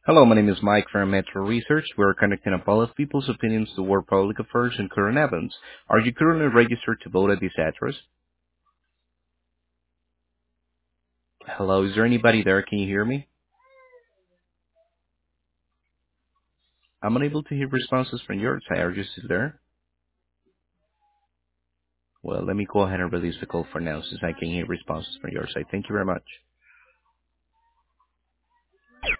Hello, my name is Mike from Metro Research. We're connecting a poll of people's opinions toward public affairs and current events. Are you currently registered to vote at this address? Hello, is there anybody there? Can you hear me? I'm unable to hear responses from your side. Are you still there? Well, let me go ahead and release the call for now since I can hear responses from your side. Thank you very much.